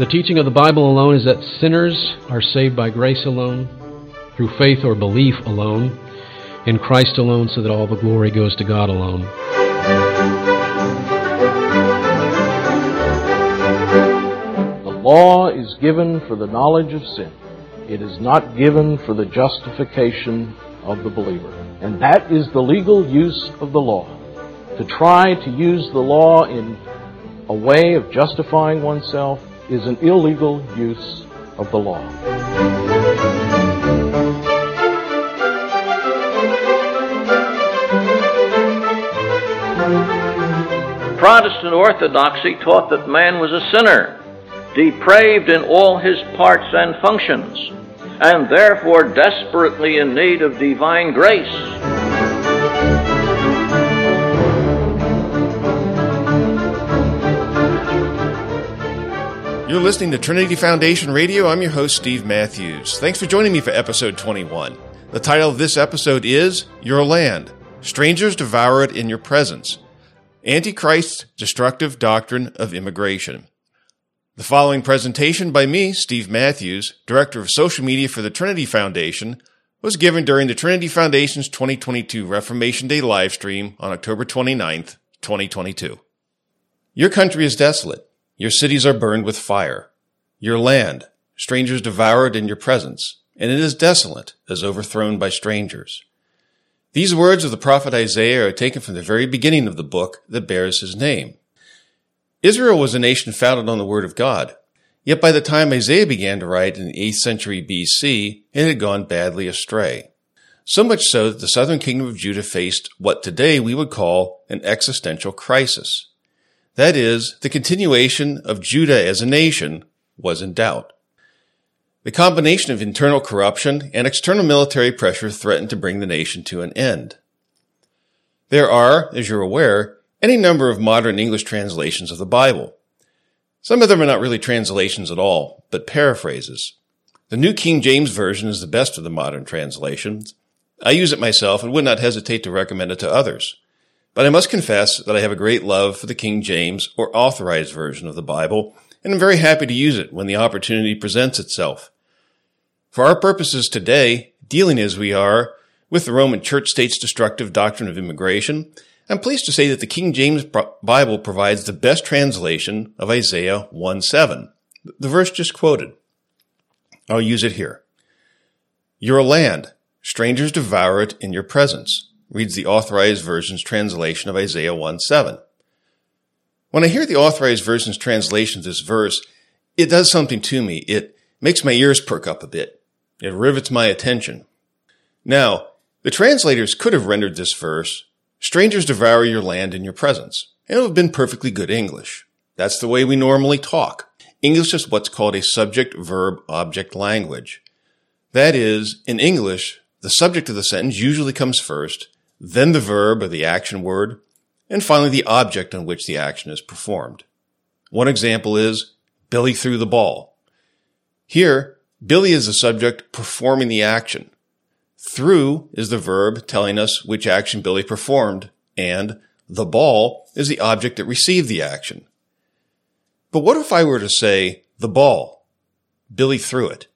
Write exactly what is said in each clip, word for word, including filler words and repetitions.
the teaching of the Bible alone is that sinners are saved by grace alone, through faith or belief alone, in Christ alone, so that all the glory goes to God alone. The law is given for the knowledge of sin. It is not given for the justification of the believer. And that is the legal use of the law. To try to use the law in a way of justifying oneself is an illegal use of the law. Protestant orthodoxy taught that man was a sinner, depraved in all his parts and functions, and therefore desperately in need of divine grace. You're listening to Trinity Foundation Radio. I'm your host, Steve Matthews. Thanks for joining me for episode twenty-one. The title of this episode is Your Land. Strangers Devour It in Your Presence. Antichrist's Destructive Doctrine of Immigration. The following presentation by me, Steve Matthews, Director of Social Media for the Trinity Foundation, was given during the Trinity Foundation's twenty twenty-two Reformation Day livestream on October twenty-ninth, twenty twenty-two. Your country is desolate. Your cities are burned with fire. Your land, strangers devour it in your presence, and it is desolate as overthrown by strangers. These words of the prophet Isaiah are taken from the very beginning of the book that bears his name. Israel was a nation founded on the Word of God, yet by the time Isaiah began to write in the eighth century B C, it had gone badly astray. So much so that the southern kingdom of Judah faced what today we would call an existential crisis. That is, the continuation of Judah as a nation was in doubt. The combination of internal corruption and external military pressure threatened to bring the nation to an end. There are, as you're aware, any number of modern English translations of the Bible. Some of them are not really translations at all, but paraphrases. The New King James Version is the best of the modern translations. I use it myself and would not hesitate to recommend it to others. But I must confess that I have a great love for the King James or Authorized Version of the Bible, and I'm very happy to use it when the opportunity presents itself. For our purposes today, dealing as we are with the Roman Church State's destructive doctrine of immigration, I'm pleased to say that the King James Bible provides the best translation of Isaiah one seven, the verse just quoted. I'll use it here. Your land, strangers devour it in your presence, reads the Authorized Version's translation of Isaiah one seven. When I hear the Authorized Version's translation of this verse, it does something to me. It makes my ears perk up a bit. It rivets my attention. Now, the translators could have rendered this verse, strangers devour your land in your presence, and it would have been perfectly good English. That's the way we normally talk. English is what's called a subject-verb-object language. That is, in English, the subject of the sentence usually comes first, then the verb or the action word, and finally the object on which the action is performed. One example is, Billy threw the ball. Here, Billy is the subject performing the action. Threw is the verb telling us which action Billy performed, and the ball is the object that received the action. But what if I were to say, the ball? Billy threw it.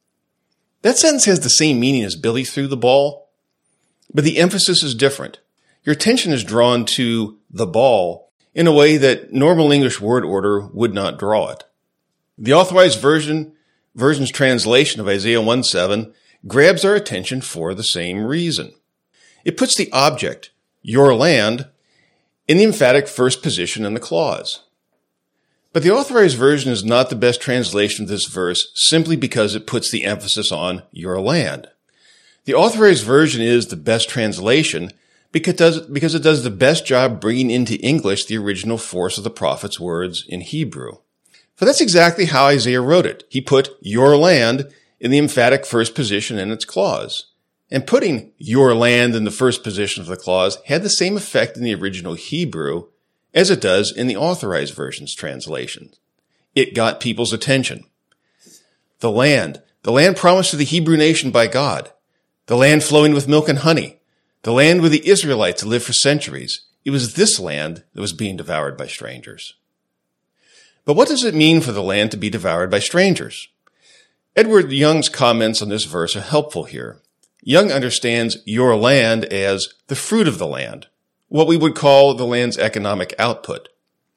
That sentence has the same meaning as Billy threw the ball, but the emphasis is different. Your attention is drawn to the ball in a way that normal English word order would not draw it. The Authorized Version Version's translation of Isaiah one seven grabs our attention for the same reason. It puts the object, your land, in the emphatic first position in the clause. But the Authorized Version is not the best translation of this verse simply because it puts the emphasis on your land. The Authorized Version is the best translation because it does, because it does the best job bringing into English the original force of the prophet's words in Hebrew. For that's exactly how Isaiah wrote it. He put your land in the emphatic first position in its clause. And putting your land in the first position of the clause had the same effect in the original Hebrew as it does in the Authorized Version's translation. It got people's attention. The land, the land promised to the Hebrew nation by God, the land flowing with milk and honey, the land where the Israelites lived for centuries. It was this land that was being devoured by strangers. But what does it mean for the land to be devoured by strangers? Edward Young's comments on this verse are helpful here. Young understands your land as the fruit of the land, what we would call the land's economic output.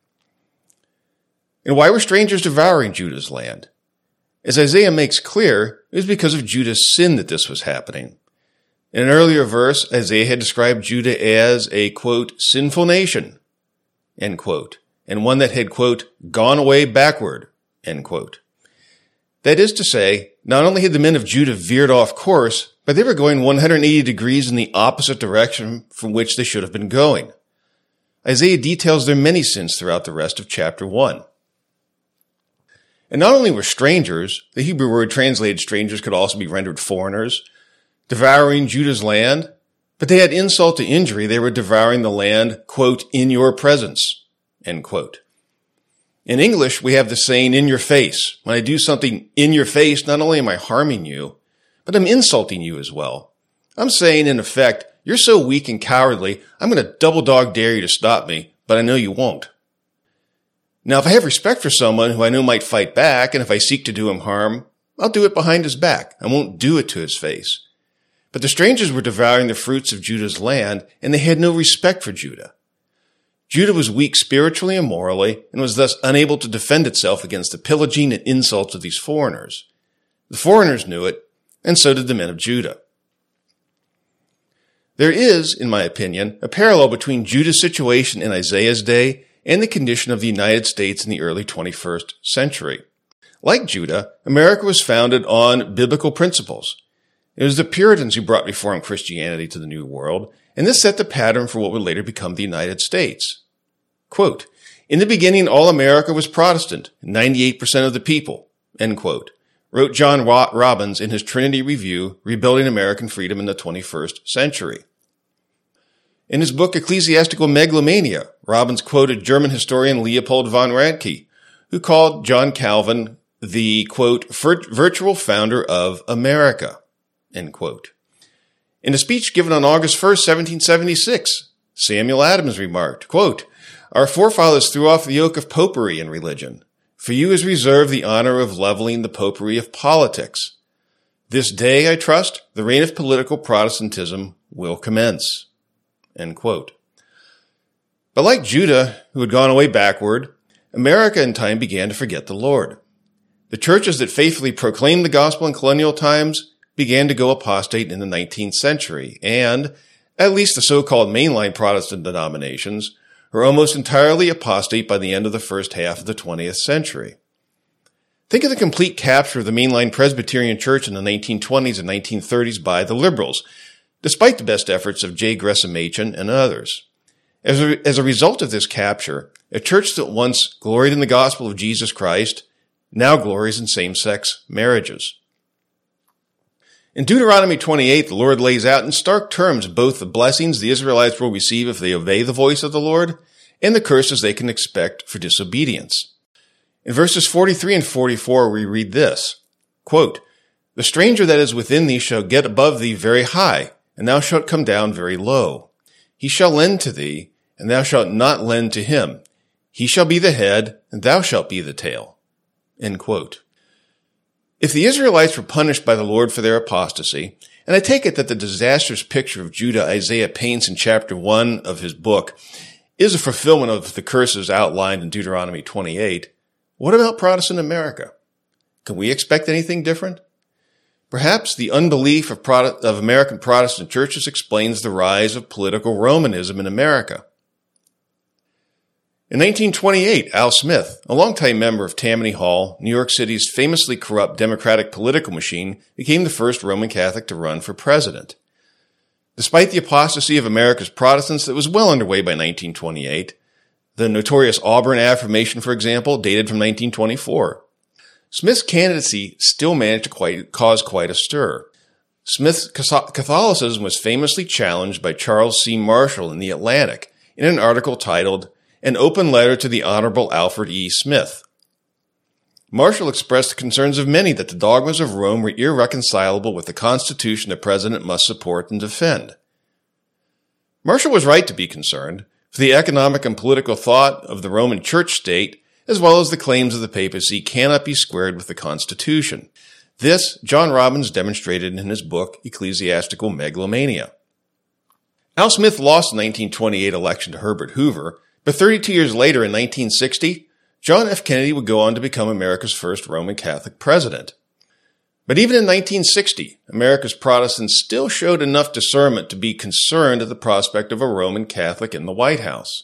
And why were strangers devouring Judah's land? As Isaiah makes clear, it was because of Judah's sin that this was happening. In an earlier verse, Isaiah had described Judah as a, quote, sinful nation, end quote, and one that had, quote, gone away backward, end quote. That is to say, not only had the men of Judah veered off course, but they were going one hundred eighty degrees in the opposite direction from which they should have been going. Isaiah details their many sins throughout the rest of chapter one. And not only were strangers, the Hebrew word translated strangers could also be rendered foreigners, devouring Judah's land, but they had insult to injury. They were devouring the land, quote, in your presence, end quote. In English, we have the saying, in your face. When I do something in your face, not only am I harming you, but I'm insulting you as well. I'm saying, in effect, you're so weak and cowardly, I'm going to double dog dare you to stop me, but I know you won't. Now, if I have respect for someone who I know might fight back, and if I seek to do him harm, I'll do it behind his back. I won't do it to his face. But the strangers were devouring the fruits of Judah's land, and they had no respect for Judah. Judah was weak spiritually and morally, and was thus unable to defend itself against the pillaging and insults of these foreigners. The foreigners knew it, and so did the men of Judah. There is, in my opinion, a parallel between Judah's situation in Isaiah's day and the condition of the United States in the early twenty-first century. Like Judah, America was founded on biblical principles. It was the Puritans who brought Reformed Christianity to the New World, and this set the pattern for what would later become the United States. Quote, in the beginning, all America was Protestant, ninety-eight percent of the people, end quote, wrote John Robbins in his Trinity Review, Rebuilding American Freedom in the twenty-first century. In his book Ecclesiastical Megalomania, Robbins quoted German historian Leopold von Ranke, who called John Calvin the, quote, virtual founder of America, end quote. In a speech given on August first, seventeen seventy-six, Samuel Adams remarked, quote, our forefathers threw off the yoke of popery in religion. For you is reserved the honor of leveling the popery of politics. This day, I trust, the reign of political Protestantism will commence. End quote. But like Judah, who had gone away backward, America in time began to forget the Lord. The churches that faithfully proclaimed the gospel in colonial times began to go apostate in the nineteenth century, and at least the so-called mainline Protestant denominations were almost entirely apostate by the end of the first half of the twentieth century. Think of the complete capture of the mainline Presbyterian Church in the nineteen twenties and nineteen thirties by the liberals, despite the best efforts of J. Gresham Machen and others. As a, as a result of this capture, a church that once gloried in the gospel of Jesus Christ now glories in same-sex marriages. In Deuteronomy twenty-eight, the Lord lays out in stark terms both the blessings the Israelites will receive if they obey the voice of the Lord and the curses they can expect for disobedience. In verses forty-three and forty-four, we read this, quote, the stranger that is within thee shall get above thee very high, and thou shalt come down very low. He shall lend to thee, and thou shalt not lend to him. He shall be the head, and thou shalt be the tail. End quote. If the Israelites were punished by the Lord for their apostasy, and I take it that the disastrous picture of Judah Isaiah paints in chapter one of his book is a fulfillment of the curses outlined in Deuteronomy twenty-eight, what about Protestant America? Can we expect anything different? Perhaps the unbelief of, Prot- of American Protestant churches explains the rise of political Romanism in America. In nineteen twenty-eight, Al Smith, a longtime member of Tammany Hall, New York City's famously corrupt Democratic political machine, became the first Roman Catholic to run for president. Despite the apostasy of America's Protestants that was well underway by nineteen twenty-eight, the notorious Auburn Affirmation, for example, dated from nineteen twenty-four. Smith's candidacy still managed to quite, cause quite a stir. Smith's Catholicism was famously challenged by Charles C. Marshall in The Atlantic in an article titled An Open Letter to the Honorable Alfred E. Smith. Marshall expressed the concerns of many that the dogmas of Rome were irreconcilable with the Constitution the president must support and defend. Marshall was right to be concerned, for the economic and political thought of the Roman Church state, as well as the claims of the papacy cannot be squared with the Constitution. This, John Robbins demonstrated in his book, Ecclesiastical Megalomania. Al Smith lost the nineteen twenty-eight election to Herbert Hoover, but thirty-two years later, in nineteen sixty, John F. Kennedy would go on to become America's first Roman Catholic president. But even in nineteen sixty, America's Protestants still showed enough discernment to be concerned at the prospect of a Roman Catholic in the White House.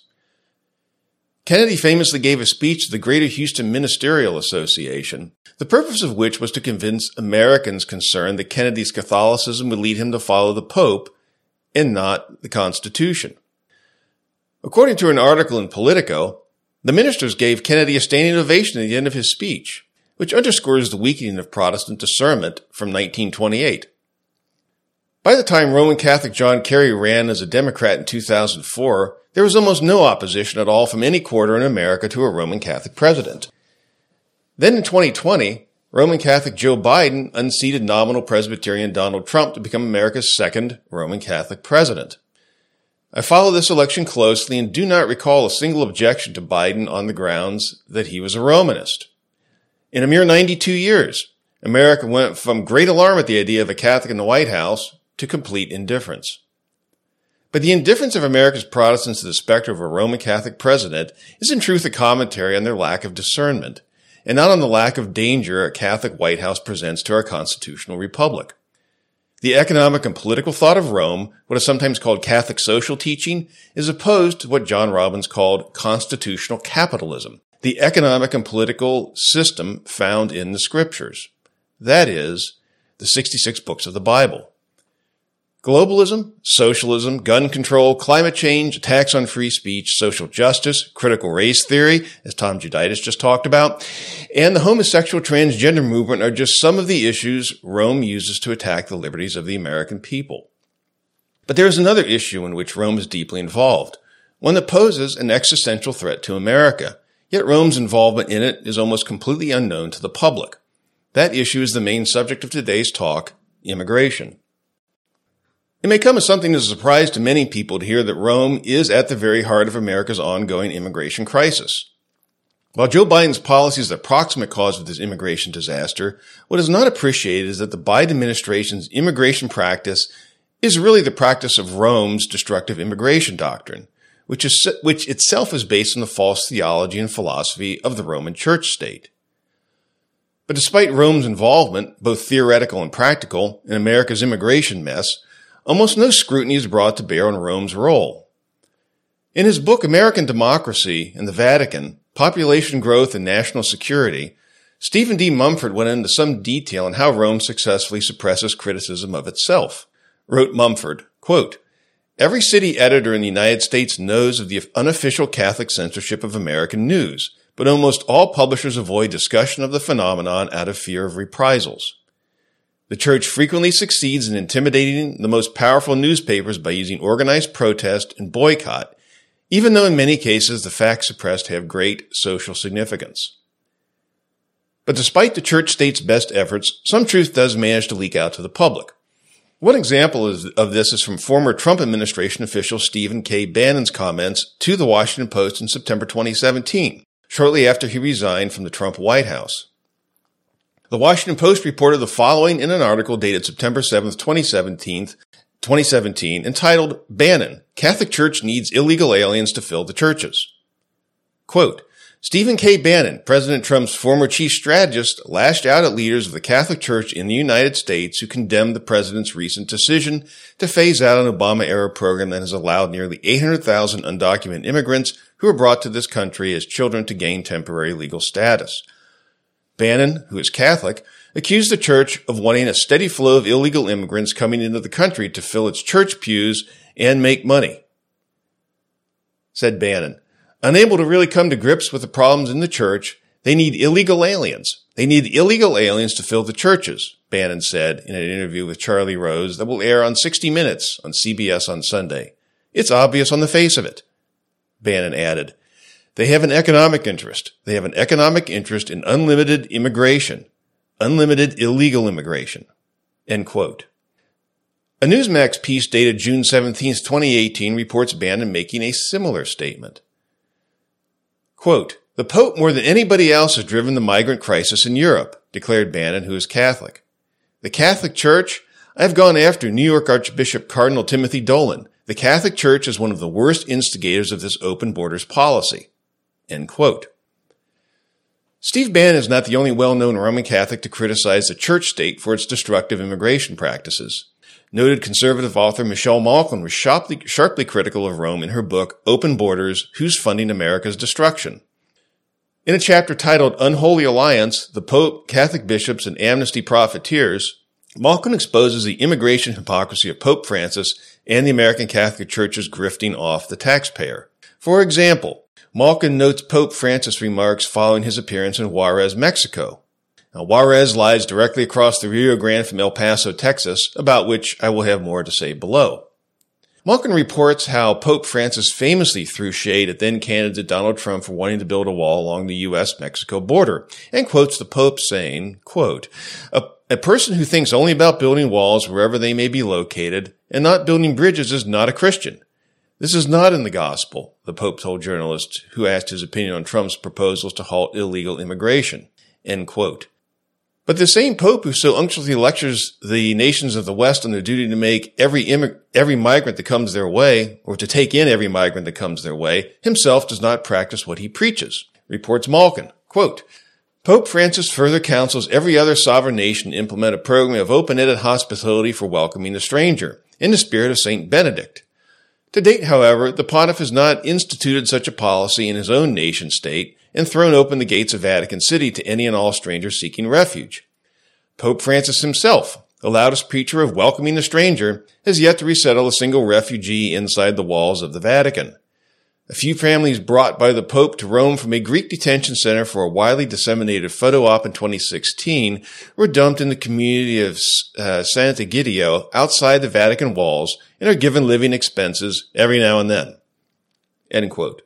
Kennedy famously gave a speech to the Greater Houston Ministerial Association, the purpose of which was to convince Americans concerned that Kennedy's Catholicism would lead him to follow the Pope and not the Constitution. According to an article in Politico, the ministers gave Kennedy a standing ovation at the end of his speech, which underscores the weakening of Protestant discernment from nineteen twenty-eight. By the time Roman Catholic John Kerry ran as a Democrat in two thousand four, there was almost no opposition at all from any quarter in America to a Roman Catholic president. Then in twenty twenty, Roman Catholic Joe Biden unseated nominal Presbyterian Donald Trump to become America's second Roman Catholic president. I follow this election closely and do not recall a single objection to Biden on the grounds that he was a Romanist. In a mere ninety-two years, America went from great alarm at the idea of a Catholic in the White House to complete indifference. But the indifference of America's Protestants to the specter of a Roman Catholic president is in truth a commentary on their lack of discernment, and not on the lack of danger a Catholic White House presents to our constitutional republic. The economic and political thought of Rome, what is sometimes called Catholic social teaching, is opposed to what John Robbins called constitutional capitalism, the economic and political system found in the Scriptures. That is, the sixty-six books of the Bible. Globalism, socialism, gun control, climate change, attacks on free speech, social justice, critical race theory, as Tom Juditis just talked about, and the homosexual transgender movement are just some of the issues Rome uses to attack the liberties of the American people. But there is another issue in which Rome is deeply involved, one that poses an existential threat to America, yet Rome's involvement in it is almost completely unknown to the public. That issue is the main subject of today's talk, immigration. It may come as something as a surprise to many people to hear that Rome is at the very heart of America's ongoing immigration crisis. While Joe Biden's policy is the proximate cause of this immigration disaster, what is not appreciated is that the Biden administration's immigration practice is really the practice of Rome's destructive immigration doctrine, which is which itself is based on the false theology and philosophy of the Roman Church state. But despite Rome's involvement, both theoretical and practical, in America's immigration mess, almost no scrutiny is brought to bear on Rome's role. In his book American Democracy and the Vatican, Population Growth and National Security, Stephen D. Mumford went into some detail on how Rome successfully suppresses criticism of itself. Wrote Mumford, quote, "Every city editor in the United States knows of the unofficial Catholic censorship of American news, but almost all publishers avoid discussion of the phenomenon out of fear of reprisals. The Church frequently succeeds in intimidating the most powerful newspapers by using organized protest and boycott, even though in many cases the facts suppressed have great social significance. But despite the Church state's best efforts, some truth does manage to leak out to the public. One example is, of this is from former Trump administration official Stephen K. Bannon's comments to the Washington Post in September twenty seventeen, shortly after he resigned from the Trump White House. The Washington Post reported the following in an article dated September seventh, twenty seventeen, entitled, "Bannon, Catholic Church Needs Illegal Aliens to Fill the Churches." Quote, "Stephen K. Bannon, President Trump's former chief strategist, lashed out at leaders of the Catholic Church in the United States who condemned the president's recent decision to phase out an Obama-era program that has allowed nearly eight hundred thousand undocumented immigrants who were brought to this country as children to gain temporary legal status. Bannon, who is Catholic, accused the church of wanting a steady flow of illegal immigrants coming into the country to fill its church pews and make money." Said Bannon, "Unable to really come to grips with the problems in the church, they need illegal aliens. They need illegal aliens to fill the churches," Bannon said in an interview with Charlie Rose that will air on sixty minutes on C B S on Sunday. "It's obvious on the face of it." Bannon added, "They have an economic interest. They have an economic interest in unlimited immigration, unlimited illegal immigration." End quote. A Newsmax piece dated June seventeenth, twenty eighteen reports Bannon making a similar statement. Quote, "The Pope, more than anybody else, has driven the migrant crisis in Europe," declared Bannon, who is Catholic. "The Catholic Church? I have gone after New York Archbishop Cardinal Timothy Dolan. The Catholic Church is one of the worst instigators of this open borders policy." End quote. Steve Bannon is not the only well-known Roman Catholic to criticize the church state for its destructive immigration practices. Noted conservative author Michelle Malkin was sharply, sharply critical of Rome in her book, Open Borders, Who's Funding America's Destruction? In a chapter titled Unholy Alliance, the Pope, Catholic Bishops, and Amnesty Profiteers, Malkin exposes the immigration hypocrisy of Pope Francis and the American Catholic Church's grifting off the taxpayer. For example, Malkin notes Pope Francis' remarks following his appearance in Juarez, Mexico. Now, Juarez lies directly across the Rio Grande from El Paso, Texas, about which I will have more to say below. Malkin reports how Pope Francis famously threw shade at then-candidate Donald Trump for wanting to build a wall along the U S Mexico border, and quotes the Pope saying, quote, a, a person who thinks only about building walls wherever they may be located and not building bridges is not a Christian. This is not in the gospel, the Pope told journalists who asked his opinion on Trump's proposals to halt illegal immigration, end quote. But the same Pope who so unctuously lectures the nations of the West on their duty to make every immig- every migrant that comes their way, or to take in every migrant that comes their way, himself does not practice what he preaches, reports Malkin. Quote, Pope Francis further counsels every other sovereign nation to implement a program of open-ended hospitality for welcoming the stranger, in the spirit of Saint Benedict. To date, however, the pontiff has not instituted such a policy in his own nation-state and thrown open the gates of Vatican City to any and all strangers seeking refuge. Pope Francis himself, the loudest preacher of welcoming the stranger, has yet to resettle a single refugee inside the walls of the Vatican. A few families brought by the Pope to Rome from a Greek detention center for a widely disseminated photo op in twenty sixteen were dumped in the community of uh, Sant'Egidio outside the Vatican walls and are given living expenses every now and then. End quote.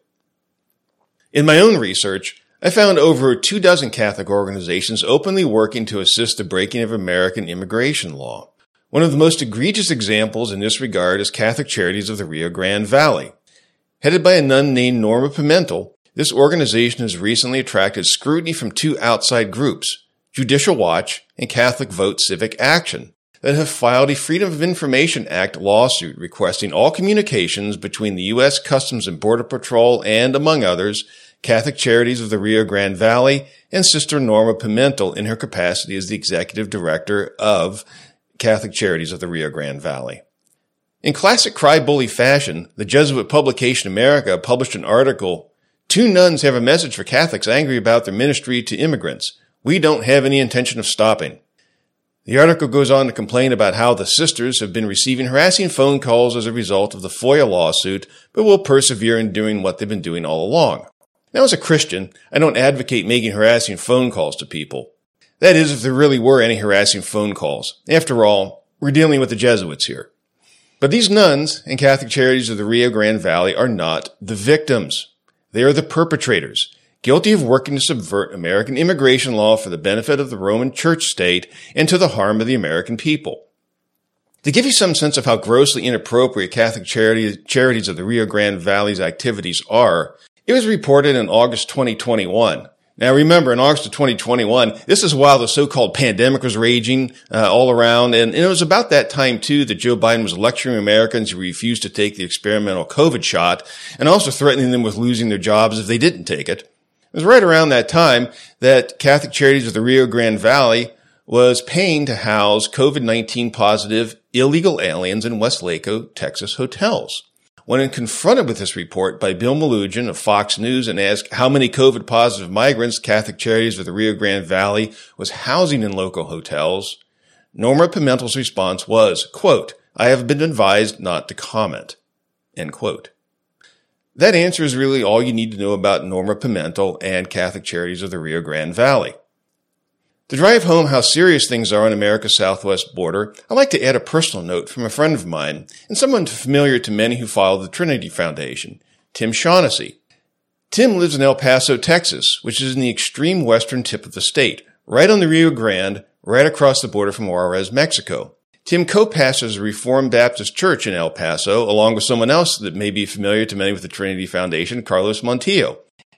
In my own research, I found over two dozen Catholic organizations openly working to assist the breaking of American immigration law. One of the most egregious examples in this regard is Catholic Charities of the Rio Grande Valley. Headed by a nun named Norma Pimentel, this organization has recently attracted scrutiny from two outside groups, Judicial Watch and Catholic Vote Civic Action, that have filed a Freedom of Information Act lawsuit requesting all communications between the U S Customs and Border Patrol and, among others, Catholic Charities of the Rio Grande Valley and Sister Norma Pimentel in her capacity as the executive director of Catholic Charities of the Rio Grande Valley. In classic cry-bully fashion, the Jesuit publication America published an article, Two nuns have a message for Catholics angry about their ministry to immigrants. We don't have any intention of stopping. The article goes on to complain about how the sisters have been receiving harassing phone calls as a result of the FOIA lawsuit, but will persevere in doing what they've been doing all along. Now, as a Christian, I don't advocate making harassing phone calls to people. That is, if there really were any harassing phone calls. After all, we're dealing with the Jesuits here. But these nuns and Catholic Charities of the Rio Grande Valley are not the victims. They are the perpetrators, guilty of working to subvert American immigration law for the benefit of the Roman Church state and to the harm of the American people. To give you some sense of how grossly inappropriate Catholic Charities of the Rio Grande Valley's activities are, it was reported in August twenty twenty-one. Now remember, in August of twenty twenty-one, this is while the so-called pandemic was raging uh, all around, and, and it was about that time, too, that Joe Biden was lecturing Americans who refused to take the experimental COVID shot, and also threatening them with losing their jobs if they didn't take it. It was right around that time that Catholic Charities of the Rio Grande Valley was paying to house COVID nineteen positive illegal aliens in Westlaco, Texas hotels. When confronted with this report by Bill Melugin of Fox News and asked how many COVID-positive migrants Catholic Charities of the Rio Grande Valley was housing in local hotels, Norma Pimentel's response was, quote, I have been advised not to comment, end quote. That answer is really all you need to know about Norma Pimentel and Catholic Charities of the Rio Grande Valley. To drive home how serious things are on America's southwest border, I'd like to add a personal note from a friend of mine and someone familiar to many who follow the Trinity Foundation, Tim Shaughnessy. Tim lives in El Paso, Texas, which is in the extreme western tip of the state, right on the Rio Grande, right across the border from Juarez, Mexico. Tim co-pastors a Reformed Baptist church in El Paso, along with someone else that may be familiar to many with the Trinity Foundation, Carlos Montillo.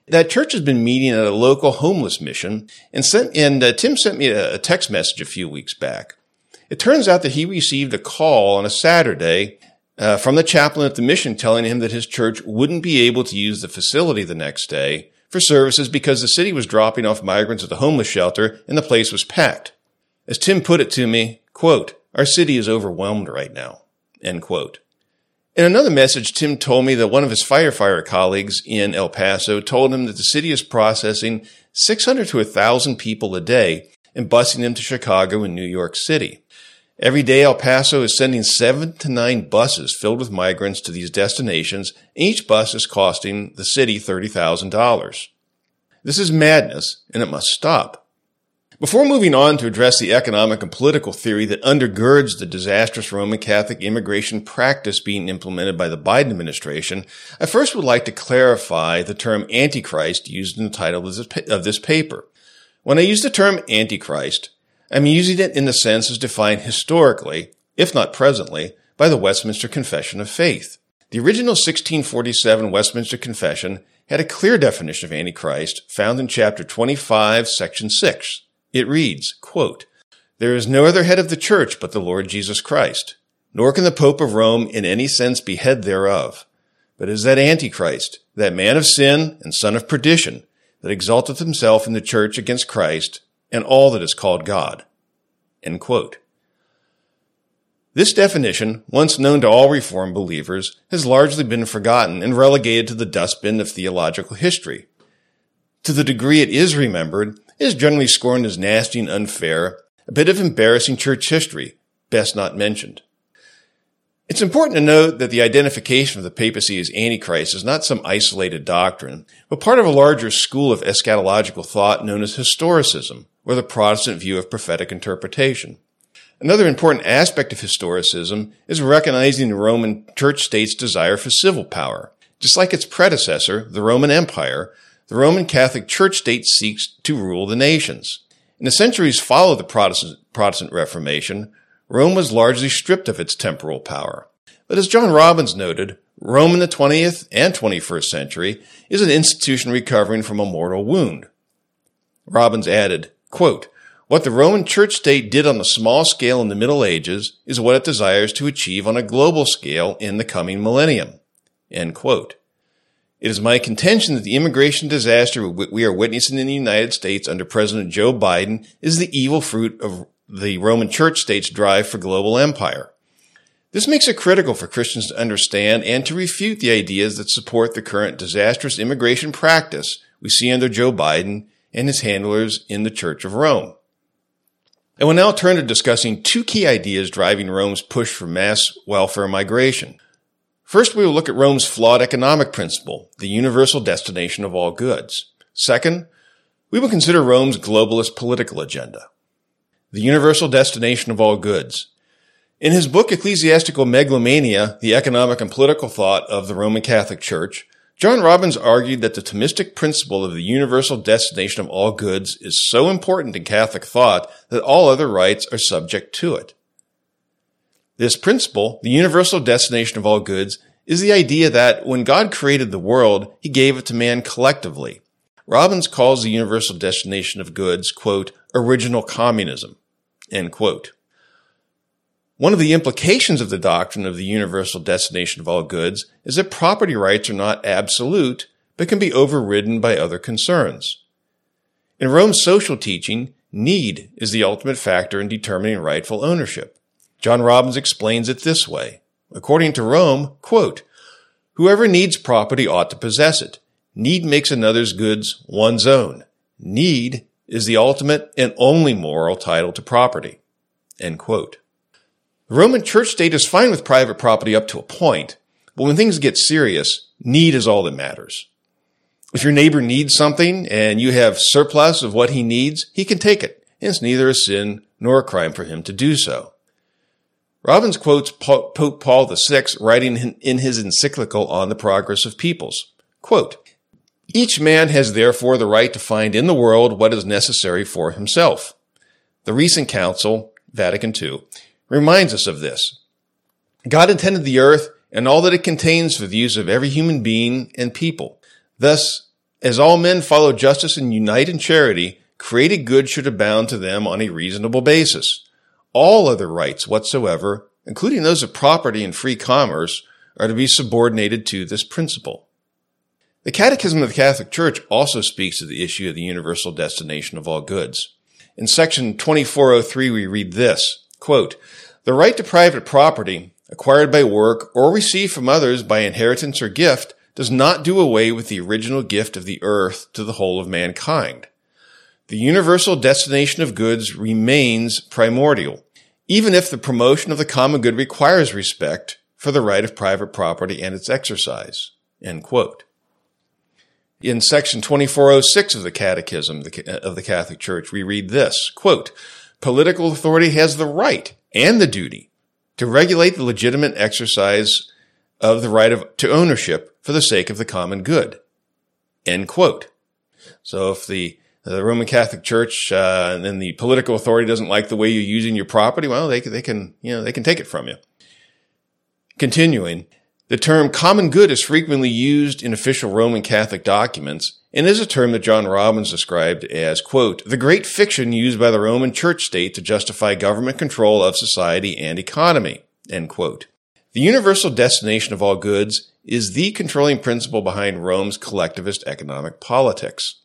That church has been meeting at a local homeless mission, and, sent, and uh, Tim sent me a, a text message a few weeks back. It turns out that he received a call on a Saturday uh, from the chaplain at the mission telling him that his church wouldn't be able to use the facility the next day for services because the city was dropping off migrants at the homeless shelter and the place was packed. As Tim put it to me, quote, "Our city is overwhelmed right now," end quote. In another message, Tim told me that one of his firefighter colleagues in El Paso told him that the city is processing six hundred to one thousand people a day and busing them to Chicago and New York City. Every day, El Paso is sending seven to nine buses filled with migrants to these destinations, and each bus is costing the city thirty thousand dollars. This is madness, and it must stop. Before moving on to address the economic and political theory that undergirds the disastrous Roman Catholic immigration practice being implemented by the Biden administration, I first would like to clarify the term Antichrist used in the title of this paper. When I use the term Antichrist, I'm using it in the sense as defined historically, if not presently, by the Westminster Confession of Faith. The original sixteen forty-seven Westminster Confession had a clear definition of Antichrist found in chapter twenty-five, section six. It reads, quote, "There is no other head of the church but the Lord Jesus Christ, nor can the Pope of Rome in any sense be head thereof. But is that Antichrist, that man of sin and son of perdition, that exalteth himself in the church against Christ and all that is called God." End quote. This definition, once known to all Reformed believers, has largely been forgotten and relegated to the dustbin of theological history. To the degree it is remembered, it is generally scorned as nasty and unfair, a bit of embarrassing church history, best not mentioned. It's important to note that the identification of the papacy as Antichrist is not some isolated doctrine, but part of a larger school of eschatological thought known as historicism, or the Protestant view of prophetic interpretation. Another important aspect of historicism is recognizing the Roman church state's desire for civil power. Just like its predecessor, the Roman Empire, the Roman Catholic Church state seeks to rule the nations. In the centuries following the Protestant, Protestant Reformation, Rome was largely stripped of its temporal power. But as John Robbins noted, Rome in the twentieth and twenty-first century is an institution recovering from a mortal wound. Robbins added, quote, "What the Roman Church state did on a small scale in the Middle Ages is what it desires to achieve on a global scale in the coming millennium." End quote. It is my contention that the immigration disaster we are witnessing in the United States under President Joe Biden is the evil fruit of the Roman Church state's drive for global empire. This makes it critical for Christians to understand and to refute the ideas that support the current disastrous immigration practice we see under Joe Biden and his handlers in the Church of Rome. I will now turn to discussing two key ideas driving Rome's push for mass welfare migration. First, we will look at Rome's flawed economic principle, the universal destination of all goods. Second, we will consider Rome's globalist political agenda. The universal destination of all goods. In his book Ecclesiastical Megalomania, the economic and political thought of the Roman Catholic Church, John Robbins argued that the Thomistic principle of the universal destination of all goods is so important in Catholic thought that all other rights are subject to it. This principle, the universal destination of all goods, is the idea that when God created the world, he gave it to man collectively. Robbins calls the universal destination of goods, quote, original communism, end quote. One of the implications of the doctrine of the universal destination of all goods is that property rights are not absolute, but can be overridden by other concerns. In Rome's social teaching, need is the ultimate factor in determining rightful ownership. John Robbins explains it this way. According to Rome, quote, whoever needs property ought to possess it. Need makes another's goods one's own. Need is the ultimate and only moral title to property, end quote. The Roman Church state is fine with private property up to a point, but when things get serious, need is all that matters. If your neighbor needs something and you have surplus of what he needs, he can take it, and it's neither a sin nor a crime for him to do so. Robbins quotes Pope Paul the Sixth writing in his encyclical on the progress of peoples, quote, each man has therefore the right to find in the world what is necessary for himself. The recent council, Vatican Two, reminds us of this. God intended the earth and all that it contains for the use of every human being and people. Thus, As all men follow justice and unite in charity, created goods should abound to them on a reasonable basis. All other rights whatsoever, including those of property and free commerce, are to be subordinated to this principle. The Catechism of the Catholic Church also speaks to the issue of the universal destination of all goods. In section twenty-four oh three, we read this, quote, "The right to private property, acquired by work or received from others by inheritance or gift, does not do away with the original gift of the earth to the whole of mankind. The universal destination of goods remains primordial, even if the promotion of the common good requires respect for the right of private property and its exercise." End quote. In section twenty-four oh six of the Catechism of the Catholic Church, we read this, quote, "Political authority has the right and the duty to regulate the legitimate exercise of the right of, to ownership for the sake of the common good." End quote. So if the, the Roman Catholic Church uh, and the political authority doesn't like the way you're using your property, well, they they can you know they can take it from you. Continuing, the term common good is frequently used in official Roman Catholic documents and is a term that John Robbins described as, quote, "the great fiction used by the Roman Church state to justify government control of society and economy," end quote. The universal destination of all goods is the controlling principle behind Rome's collectivist economic politics.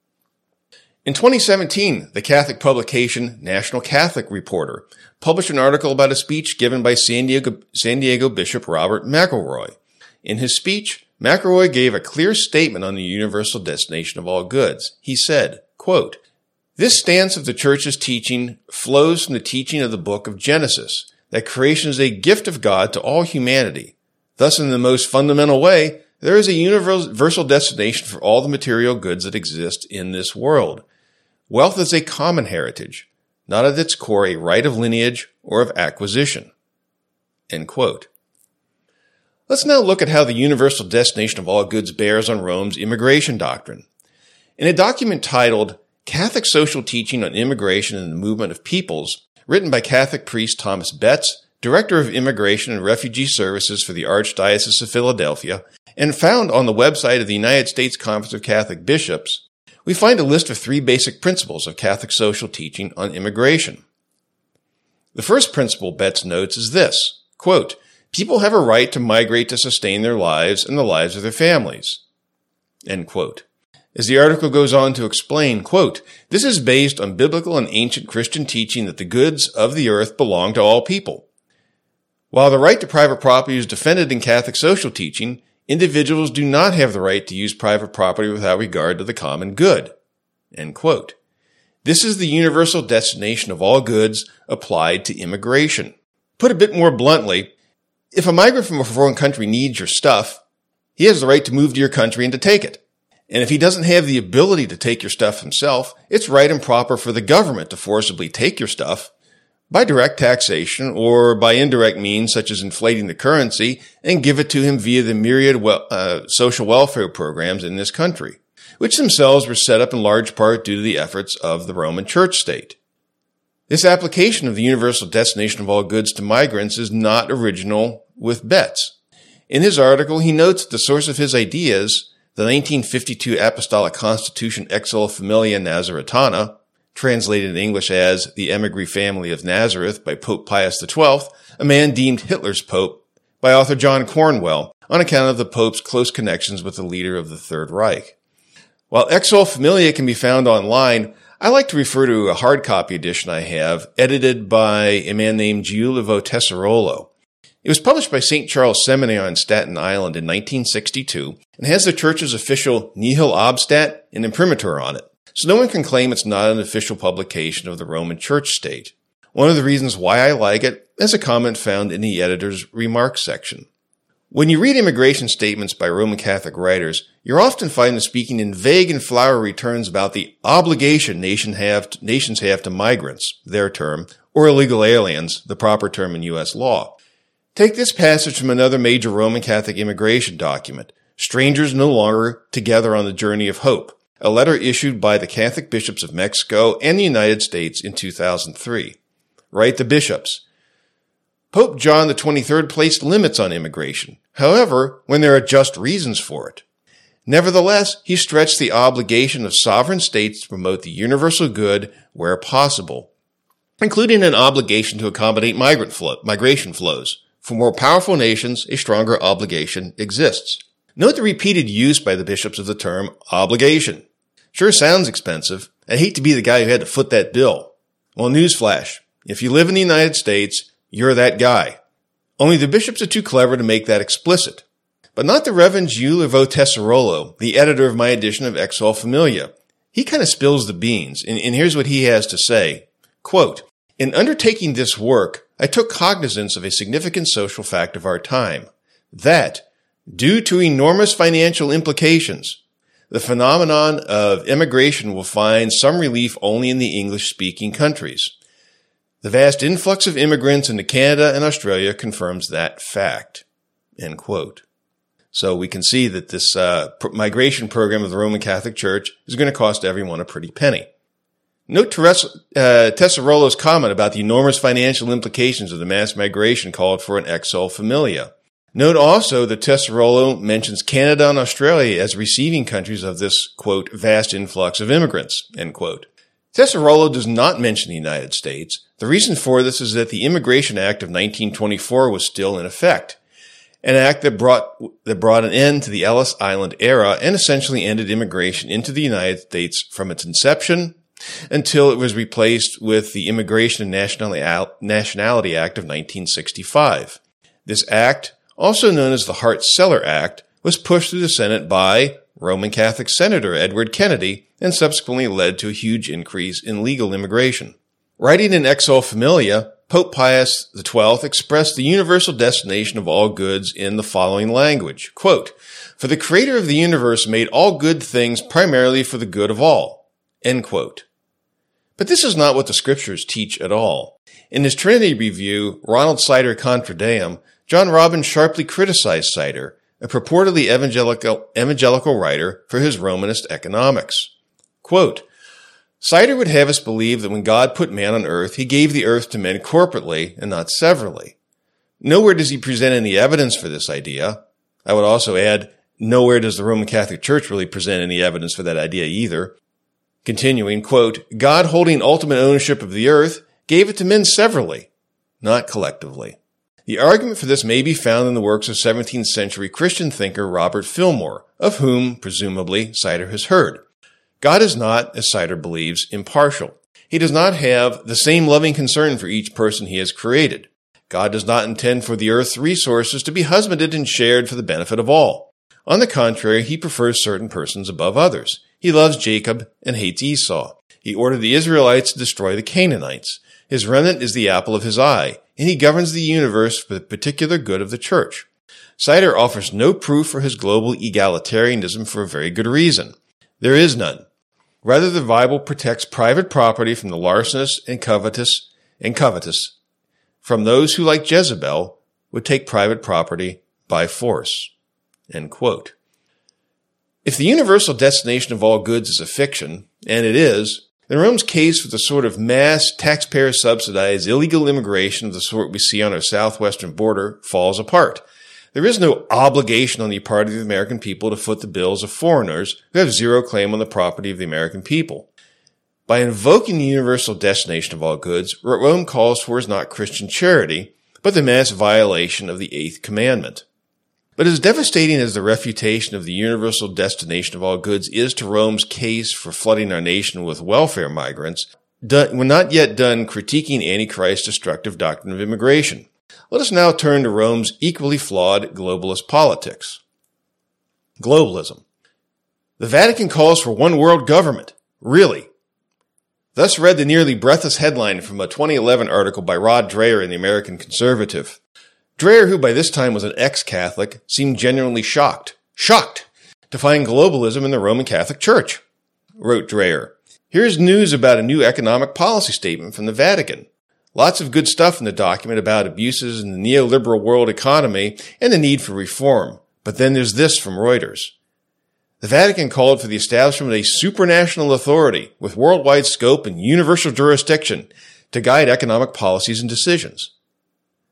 In twenty seventeen, the Catholic publication National Catholic Reporter published an article about a speech given by San Diego, San Diego Bishop Robert McElroy. In his speech, McElroy gave a clear statement on the universal destination of all goods. He said, quote, "This stance of the Church's teaching flows from the teaching of the book of Genesis, that creation is a gift of God to all humanity. Thus, in the most fundamental way, there is a universal destination for all the material goods that exist in this world. Wealth is a common heritage, not at its core a right of lineage or of acquisition." End quote. Let's now look at how the universal destination of all goods bears on Rome's immigration doctrine. In a document titled Catholic Social Teaching on Immigration and the Movement of Peoples, written by Catholic priest Thomas Betts, Director of Immigration and Refugee Services for the Archdiocese of Philadelphia, and found on the website of the United States Conference of Catholic Bishops, we find a list of three basic principles of Catholic social teaching on immigration. The first principle, Betts notes, is this, quote, "People have a right to migrate to sustain their lives and the lives of their families." End quote. As the article goes on to explain, quote, "This is based on biblical and ancient Christian teaching that the goods of the earth belong to all people. While the right to private property is defended in Catholic social teaching, individuals do not have the right to use private property without regard to the common good." End quote. This is the universal destination of all goods applied to immigration. Put a bit more bluntly, if a migrant from a foreign country needs your stuff, he has the right to move to your country and to take it. And if he doesn't have the ability to take your stuff himself, it's right and proper for the government to forcibly take your stuff by direct taxation or by indirect means such as inflating the currency and give it to him via the myriad wel- uh, social welfare programs in this country, which themselves were set up in large part due to the efforts of the Roman Church state. This application of the universal destination of all goods to migrants is not original with Betts. In his article, he notes that the source of his ideas, the nineteen fifty-two Apostolic Constitution Exul Familia Nazaretana, translated in English as the Emigre Family of Nazareth by Pope Pius the twelfth, a man deemed Hitler's pope, by author John Cornwell, on account of the pope's close connections with the leader of the Third Reich. While Exul Familia can be found online, I like to refer to a hard copy edition I have, edited by a man named Giulio Tesserolo. It was published by Saint Charles Seminary on Staten Island in nineteen sixty-two and has the church's official Nihil Obstat and imprimatur on it, so no one can claim it's not an official publication of the Roman Church state. One of the reasons why I like it is a comment found in the editor's remarks section. When you read immigration statements by Roman Catholic writers, you'll often find them speaking in vague and flowery terms about the obligation nation have to, nations have to migrants, their term, or illegal aliens, the proper term in U S law. Take this passage from another major Roman Catholic immigration document, Strangers No Longer Together on the Journey of Hope, a letter issued by the Catholic bishops of Mexico and the United States in two thousand three. Write the bishops. Pope John the twenty-third placed limits on immigration, however, when there are just reasons for it. Nevertheless, he stretched the obligation of sovereign states to promote the universal good where possible, including an obligation to accommodate migrant flow, migration flows. For more powerful nations, a stronger obligation exists. Note the repeated use by the bishops of the term obligation. Sure sounds expensive. I hate to be the guy who had to foot that bill. Well, newsflash. If you live in the United States, you're that guy. Only the bishops are too clever to make that explicit. But not the Reverend Giulio Tessarolo, the editor of my edition of Exsul Familia. He kind of spills the beans, and, and here's what he has to say. Quote, "In undertaking this work, I took cognizance of a significant social fact of our time, that, due to enormous financial implications, the phenomenon of immigration will find some relief only in the English-speaking countries. The vast influx of immigrants into Canada and Australia confirms that fact." End quote. So we can see that this uh, migration program of the Roman Catholic Church is going to cost everyone a pretty penny. Note Teres- uh, Tessarolo's comment about the enormous financial implications of the mass migration called for an Exsul Familia. Note also that Tessarolo mentions Canada and Australia as receiving countries of this, quote, vast influx of immigrants, end quote. Tessarolo does not mention the United States. The reason for this is that the Immigration Act of nineteen twenty-four was still in effect, an act that brought that brought an end to the Ellis Island era and essentially ended immigration into the United States from its inception until it was replaced with the Immigration and Nationality Act of nineteen sixty-five. This act, also known as the Hart-Celler Act, was pushed through the Senate by Roman Catholic Senator Edward Kennedy and subsequently led to a huge increase in legal immigration. Writing in Exsul Familia, Pope Pius the twelfth expressed the universal destination of all goods in the following language, quote, "For the Creator of the universe made all good things primarily for the good of all," end quote. But this is not what the scriptures teach at all. In his Trinity review, Ronald Sider Contra Deum, John Robbins sharply criticized Sider, a purportedly evangelical, evangelical writer, for his Romanist economics. Quote, "Sider would have us believe that when God put man on earth, he gave the earth to men corporately and not severally. Nowhere does he present any evidence for this idea. I would also add, nowhere does the Roman Catholic Church really present any evidence for that idea either." Continuing, quote, "God holding ultimate ownership of the earth gave it to men severally, not collectively." The argument for this may be found in the works of seventeenth century Christian thinker Robert Fillmore, of whom, presumably, Sider has heard. God is not, as Sider believes, impartial. He does not have the same loving concern for each person he has created. God does not intend for the earth's resources to be husbanded and shared for the benefit of all. On the contrary, he prefers certain persons above others. He loves Jacob and hates Esau. He ordered the Israelites to destroy the Canaanites. His remnant is the apple of his eye, and he governs the universe for the particular good of the church. Sider offers no proof for his global egalitarianism for a very good reason. There is none. Rather, the Bible protects private property from the larcenous and covetous and covetous, from those who, like Jezebel, would take private property by force. End quote. If the universal destination of all goods is a fiction, and it is, then Rome's case for the sort of mass, taxpayer-subsidized illegal immigration of the sort we see on our southwestern border falls apart. There is no obligation on the part of the American people to foot the bills of foreigners who have zero claim on the property of the American people. By invoking the universal destination of all goods, what Rome calls for is not Christian charity, but the mass violation of the eighth commandment. But as devastating as the refutation of the universal destination of all goods is to Rome's case for flooding our nation with welfare migrants, we're not yet done critiquing Antichrist's destructive doctrine of immigration. Let us now turn to Rome's equally flawed globalist politics. Globalism. The Vatican calls for one world government. Really? Thus read the nearly breathless headline from a twenty eleven article by Rod Dreher in the American Conservative. Dreher, who by this time was an ex-Catholic, seemed genuinely shocked, shocked, to find globalism in the Roman Catholic Church. Wrote Dreher, "Here's news about a new economic policy statement from the Vatican. Lots of good stuff in the document about abuses in the neoliberal world economy and the need for reform. But then there's this from Reuters. The Vatican called for the establishment of a supranational authority with worldwide scope and universal jurisdiction to guide economic policies and decisions.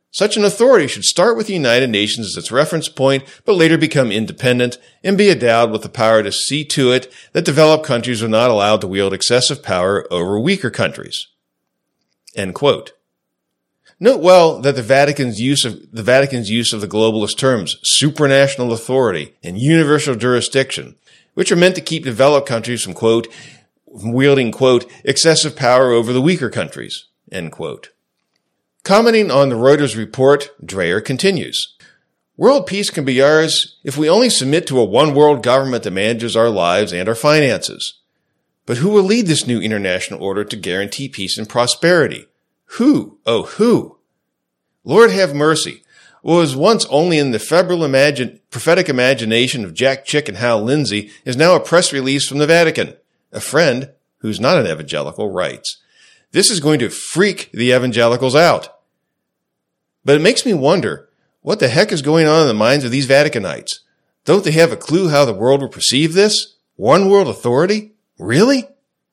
Such an authority should start with the United Nations as its reference point, but later become independent and be endowed with the power to see to it that developed countries are not allowed to wield excessive power over weaker countries. End quote. Note well that the Vatican's use of the Vatican's use of the globalist terms supranational authority and universal jurisdiction, which are meant to keep developed countries from, quote, wielding, quote, excessive power over the weaker countries, end quote. Commenting on the Reuters report, Dreyer continues, world peace can be ours if we only submit to a one-world government that manages our lives and our finances. But who will lead this new international order to guarantee peace and prosperity? Who? Oh, who? Lord have mercy. What was once only in the febrile imagine, prophetic imagination of Jack Chick and Hal Lindsey is now a press release from the Vatican. A friend, who's not an evangelical, writes, this is going to freak the evangelicals out. But it makes me wonder, what the heck is going on in the minds of these Vaticanites? Don't they have a clue how the world will perceive this? One world authority? Really?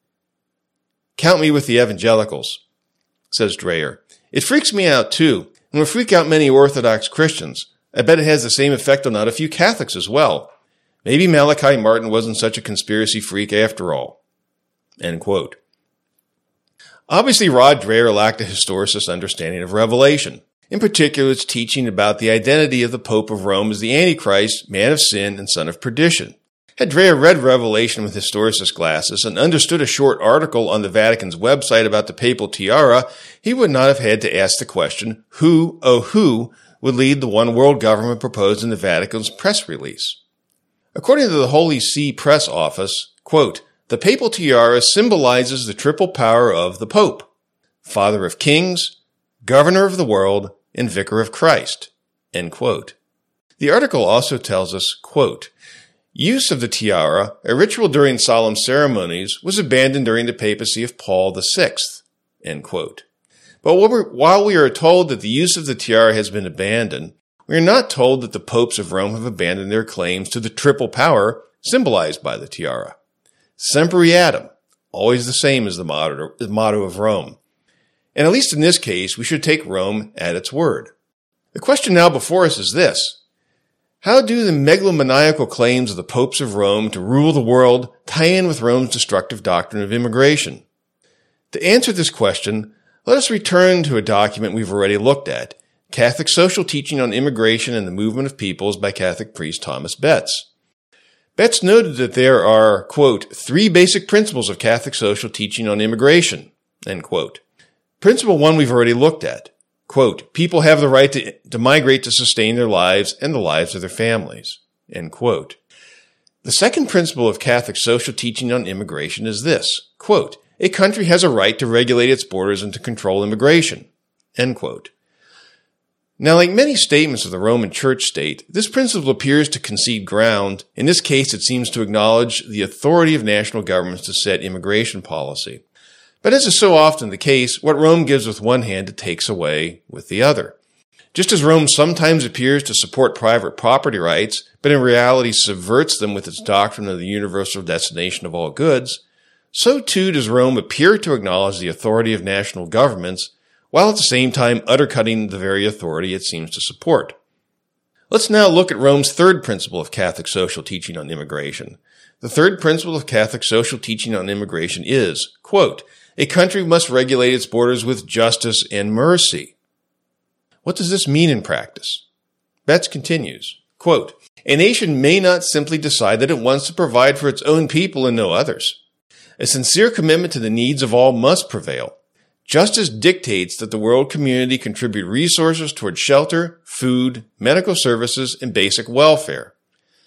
Count me with the evangelicals, says Dreyer. It freaks me out too, and will freak out many Orthodox Christians. I bet it has the same effect on not a few Catholics as well. Maybe Malachi Martin wasn't such a conspiracy freak after all. End quote. Obviously, Rod Dreyer lacked a historicist understanding of Revelation. In particular, its teaching about the identity of the Pope of Rome as the Antichrist, man of sin, and son of perdition. Had Dreyer read Revelation with historicist glasses and understood a short article on the Vatican's website about the papal tiara, he would not have had to ask the question, who, oh who, would lead the one world government proposed in the Vatican's press release? According to the Holy See Press Office, quote, the papal tiara symbolizes the triple power of the Pope, Father of Kings, Governor of the world, and Vicar of Christ, end quote. The article also tells us, quote, use of the tiara, a ritual during solemn ceremonies, was abandoned during the papacy of Paul the Sixth, end quote. But while we are told that the use of the tiara has been abandoned, we are not told that the popes of Rome have abandoned their claims to the triple power symbolized by the tiara. Semper Fiat, always the same as the motto, the motto of Rome. And at least in this case, we should take Rome at its word. The question now before us is this. How do the megalomaniacal claims of the popes of Rome to rule the world tie in with Rome's destructive doctrine of immigration? To answer this question, let us return to a document we've already looked at, Catholic Social Teaching on Immigration and the Movement of Peoples by Catholic priest Thomas Betts. Betts noted that there are, quote, three basic principles of Catholic social teaching on immigration, end quote. Principle one we've already looked at. Quote, people have the right to, to migrate to sustain their lives and the lives of their families, end quote. The second principle of Catholic social teaching on immigration is this, quote, a country has a right to regulate its borders and to control immigration, end quote. Now, like many statements of the Roman Church state, this principle appears to concede ground. In this case, it seems to acknowledge the authority of national governments to set immigration policy. But as is so often the case, what Rome gives with one hand, it takes away with the other. Just as Rome sometimes appears to support private property rights, but in reality subverts them with its doctrine of the universal destination of all goods, so too does Rome appear to acknowledge the authority of national governments, while at the same time undercutting the very authority it seems to support. Let's now look at Rome's third principle of Catholic social teaching on immigration. The third principle of Catholic social teaching on immigration is, quote, a country must regulate its borders with justice and mercy. What does this mean in practice? Betts continues, quote, a nation may not simply decide that it wants to provide for its own people and no others. A sincere commitment to the needs of all must prevail. Justice dictates that the world community contribute resources towards shelter, food, medical services, and basic welfare.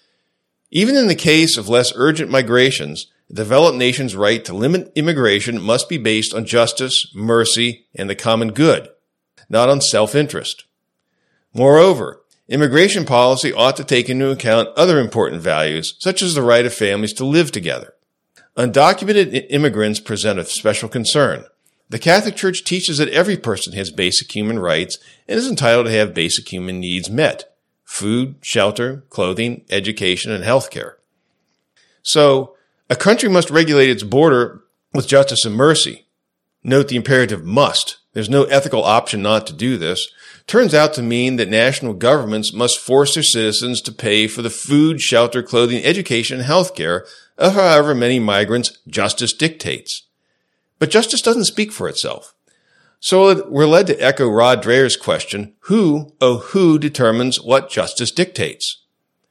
Even in the case of less urgent migrations, a developed nation's right to limit immigration must be based on justice, mercy, and the common good, not on self-interest. Moreover, immigration policy ought to take into account other important values, such as the right of families to live together. Undocumented immigrants present a special concern. The Catholic Church teaches that every person has basic human rights and is entitled to have basic human needs met: food, shelter, clothing, education, and health care. So, a country must regulate its border with justice and mercy. Note the imperative must. there's no ethical option not to do this, turns out to mean that national governments must force their citizens to pay for the food, shelter, clothing, education, and health care of however many migrants justice dictates. But justice doesn't speak for itself. So we're led to echo Rod Dreher's question, who, oh who, determines what justice dictates?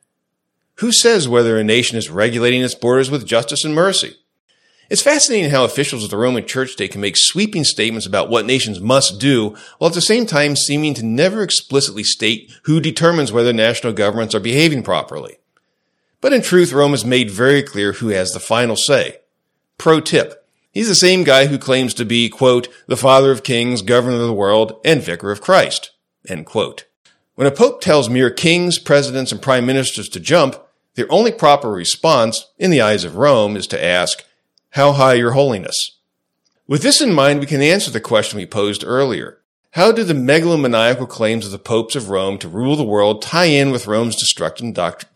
Who says whether a nation is regulating its borders with justice and mercy? It's fascinating how officials of the Roman Church state can make sweeping statements about what nations must do, while at the same time seeming to never explicitly state who determines whether national governments are behaving properly. But in truth, Rome has made very clear who has the final say. Pro tip. He's the same guy who claims to be, quote, the father of kings, governor of the world, and vicar of Christ, end quote. When a pope tells mere kings, presidents, and prime ministers to jump, their only proper response, in the eyes of Rome, is to ask, how high, your holiness? With this in mind, we can answer the question we posed earlier. How do the megalomaniacal claims of the popes of Rome to rule the world tie in with Rome's destructive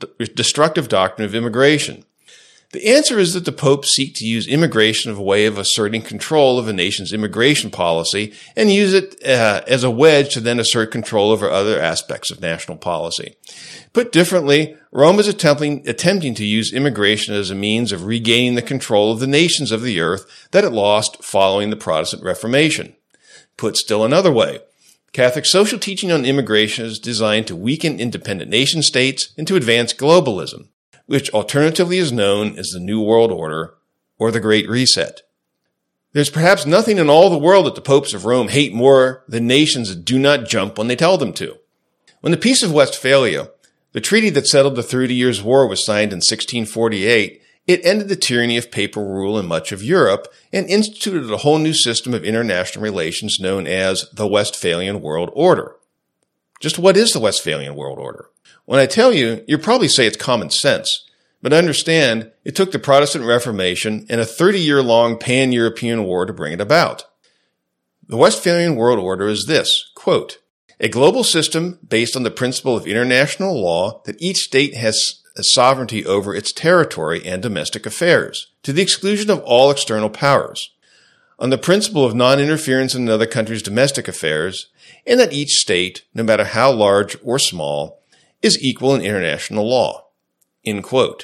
doctrine of immigration? The answer is that the popes seek to use immigration as a way of asserting control of a nation's immigration policy and use it uh, as a wedge to then assert control over other aspects of national policy. Put differently, Rome is attempting, attempting to use immigration as a means of regaining the control of the nations of the earth that it lost following the Protestant Reformation. Put still another way, Catholic social teaching on immigration is designed to weaken independent nation states and to advance globalism, which alternatively is known as the New World Order or the Great Reset. There's perhaps nothing in all the world that the popes of Rome hate more than nations that do not jump when they tell them to. When the Peace of Westphalia, the treaty that settled the Thirty Years' War, was signed in sixteen forty-eight, it ended the tyranny of papal rule in much of Europe and instituted a whole new system of international relations known as the Westphalian World Order. Just what is the Westphalian World Order? When I tell you, you'll probably say it's common sense, but understand it took the Protestant Reformation and a thirty-year-long pan-European war to bring it about. The Westphalian World Order is this, quote, a global system based on the principle of international law that each state has sovereignty over its territory and domestic affairs, to the exclusion of all external powers, on the principle of non-interference in another country's domestic affairs, and that each state, no matter how large or small, is equal in international law, end quote.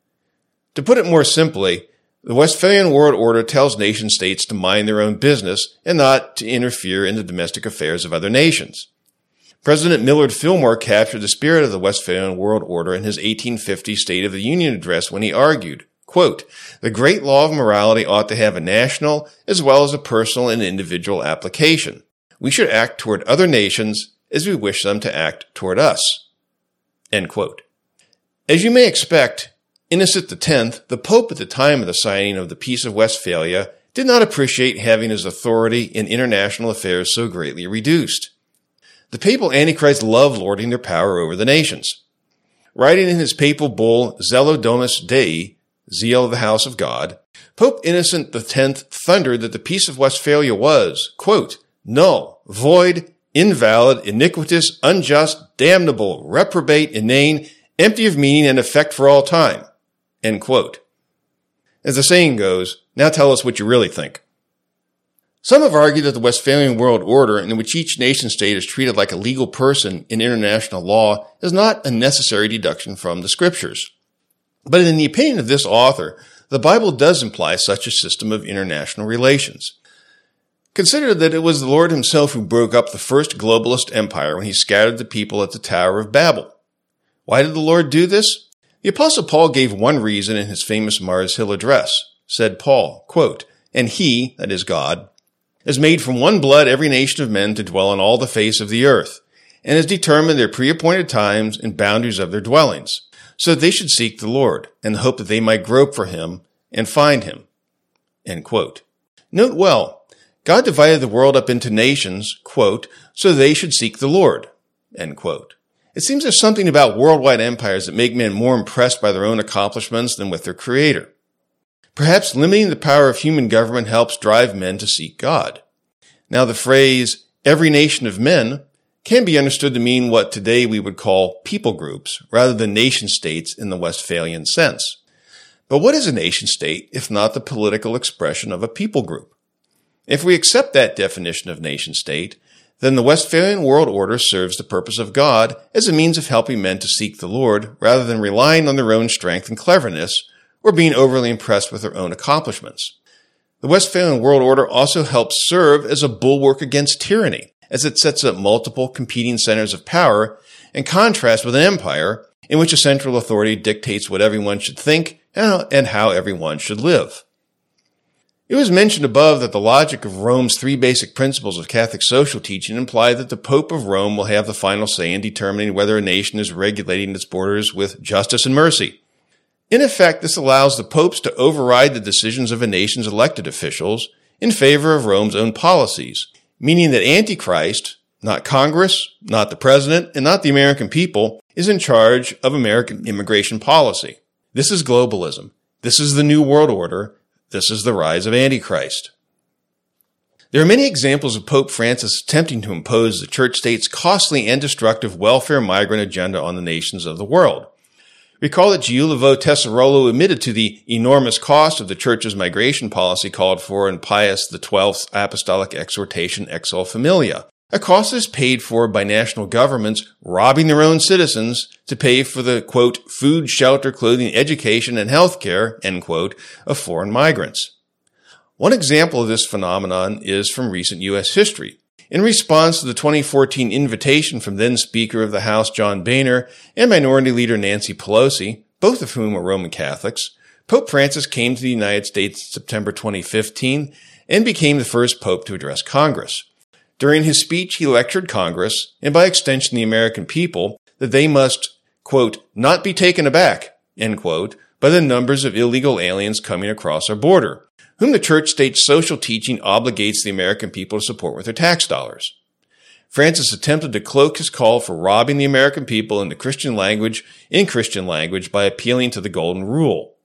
To put it more simply, the Westphalian World Order tells nation states to mind their own business and not to interfere in the domestic affairs of other nations. President Millard Fillmore captured the spirit of the Westphalian World Order in his eighteen fifty State of the Union address when he argued, quote, the great law of morality ought to have a national as well as a personal and individual application. We should act toward other nations as we wish them to act toward us, end quote. As you may expect, Innocent the Tenth, the Pope at the time of the signing of the Peace of Westphalia, did not appreciate having his authority in international affairs so greatly reduced. The papal antichrist loved lording their power over the nations. Writing in his papal bull Zelo Domus Dei, Zeal of the House of God, Pope Innocent the Tenth thundered that the Peace of Westphalia was, quote, null, void, invalid, iniquitous, unjust, damnable, reprobate, inane, empty of meaning and effect for all time, end quote. As the saying goes, now tell us what you really think. Some have argued that the Westphalian World Order, in which each nation state is treated like a legal person in international law, is not a necessary deduction from the scriptures. But in the opinion of this author, the Bible does imply such a system of international relations. Consider that it was the Lord himself who broke up the first globalist empire when he scattered the people at the Tower of Babel. Why did the Lord do this? The Apostle Paul gave one reason in his famous Mars Hill address. Said Paul, quote, and he, that is God, has made from one blood every nation of men to dwell on all the face of the earth, and has determined their pre-appointed times and boundaries of their dwellings, so that they should seek the Lord, and hope that they might grope for him and find him. End quote. Note well, God divided the world up into nations, quote, so they should seek the Lord, end quote. It seems there's something about worldwide empires that make men more impressed by their own accomplishments than with their creator. Perhaps limiting the power of human government helps drive men to seek God. Now the phrase, every nation of men, can be understood to mean what today we would call people groups, rather than nation states in the Westphalian sense. But what is a nation state if not the political expression of a people group? If we accept that definition of nation-state, then the Westphalian world order serves the purpose of God as a means of helping men to seek the Lord rather than relying on their own strength and cleverness or being overly impressed with their own accomplishments. The Westphalian world order also helps serve as a bulwark against tyranny, as it sets up multiple competing centers of power in contrast with an empire in which a central authority dictates what everyone should think and how everyone should live. It was mentioned above that the logic of Rome's three basic principles of Catholic social teaching imply that the Pope of Rome will have the final say in determining whether a nation is regulating its borders with justice and mercy. In effect, this allows the popes to override the decisions of a nation's elected officials in favor of Rome's own policies, meaning that Antichrist, not Congress, not the president, and not the American people, is in charge of American immigration policy. This is globalism. This is the New World Order. This is the rise of Antichrist. There are many examples of Pope Francis attempting to impose the church-state's costly and destructive welfare migrant agenda on the nations of the world. Recall that Giulio Tesserolo admitted to the enormous cost of the Church's migration policy called for in Pius the twelfth's apostolic exhortation Exsul Familia. A cost is paid for by national governments robbing their own citizens to pay for the, quote, food, shelter, clothing, education, and health care, end quote, of foreign migrants. One example of this phenomenon is from recent U S history. In response to the twenty fourteen invitation from then Speaker of the House John Boehner and Minority Leader Nancy Pelosi, both of whom are Roman Catholics, Pope Francis came to the United States in September twenty fifteen and became the first pope to address Congress. During his speech, he lectured Congress, and by extension the American people, that they must, quote, not be taken aback, end quote, by the numbers of illegal aliens coming across our border, whom the church-state's social teaching obligates the American people to support with their tax dollars. Francis attempted to cloak his call for robbing the American people into Christian language in Christian language by appealing to the Golden Rule.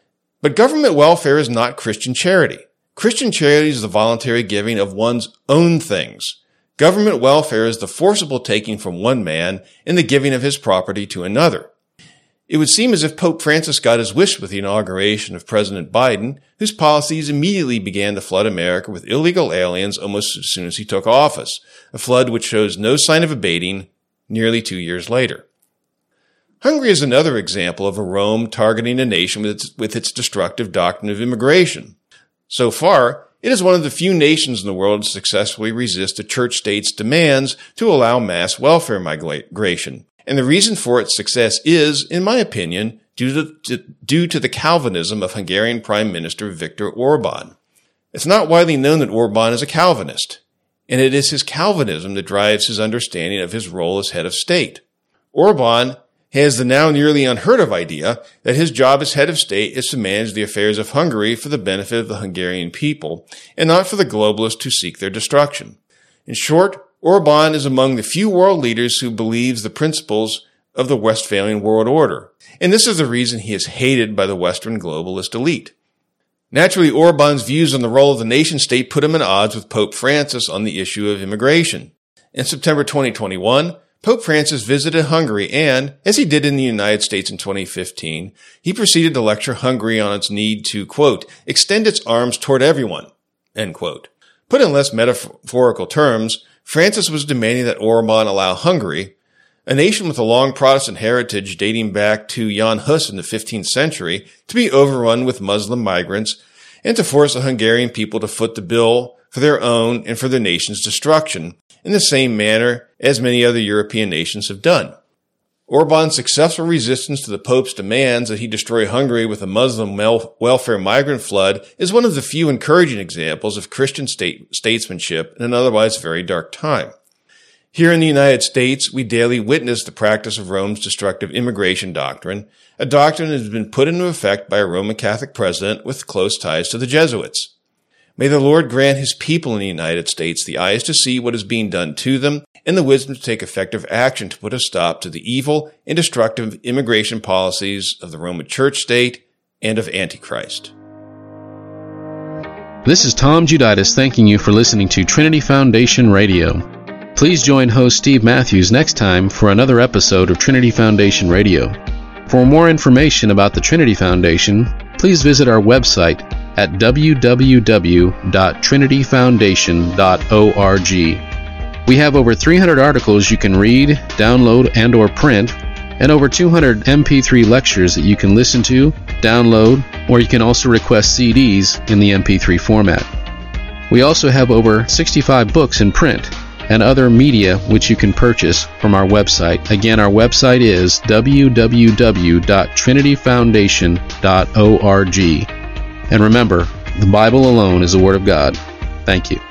But government welfare is not Christian charity. Christian charity is the voluntary giving of one's own things. Government welfare is the forcible taking from one man and the giving of his property to another. It would seem as if Pope Francis got his wish with the inauguration of President Biden, whose policies immediately began to flood America with illegal aliens almost as soon as he took office, a flood which shows no sign of abating nearly two years later. Hungary is another example of a Rome targeting a nation with its, with its destructive doctrine of immigration. So far, it is one of the few nations in the world to successfully resist the church-state's demands to allow mass welfare migration. And the reason for its success is, in my opinion, due to, to, due to the Calvinism of Hungarian Prime Minister Viktor Orban. It's not widely known that Orban is a Calvinist, and it is his Calvinism that drives his understanding of his role as head of state. Orban has the now nearly unheard of idea that his job as head of state is to manage the affairs of Hungary for the benefit of the Hungarian people, and not for the globalists who seek their destruction. In short, Orban is among the few world leaders who believes the principles of the Westphalian world order, and this is the reason he is hated by the Western globalist elite. Naturally, Orban's views on the role of the nation-state put him at odds with Pope Francis on the issue of immigration. In September twenty twenty-one, Pope Francis visited Hungary and, as he did in the United States in twenty fifteen, he proceeded to lecture Hungary on its need to, quote, extend its arms toward everyone, end quote. Put in less metaphorical terms, Francis was demanding that Orban allow Hungary, a nation with a long Protestant heritage dating back to Jan Hus in the fifteenth century, to be overrun with Muslim migrants and to force the Hungarian people to foot the bill for their own and for their nation's destruction, in the same manner as many other European nations have done. Orban's successful resistance to the Pope's demands that he destroy Hungary with a Muslim welfare migrant flood is one of the few encouraging examples of Christian state- statesmanship in an otherwise very dark time. Here in the United States, we daily witness the practice of Rome's destructive immigration doctrine, a doctrine that has been put into effect by a Roman Catholic president with close ties to the Jesuits. May the Lord grant his people in the United States the eyes to see what is being done to them and the wisdom to take effective action to put a stop to the evil and destructive immigration policies of the Roman Church state and of Antichrist. This is Tom Juditis thanking you for listening to Trinity Foundation Radio. Please join host Steve Matthews next time for another episode of Trinity Foundation Radio. For more information about the Trinity Foundation, please visit our website at w w w dot trinity foundation dot org. We have over three hundred articles you can read, download, and or print, and over two hundred M P three lectures that you can listen to, download, or you can also request C Ds in the M P three format. We also have over sixty-five books in print and other media which you can purchase from our website. Again, our website is w w w dot trinity foundation dot org. And remember, the Bible alone is the Word of God. Thank you.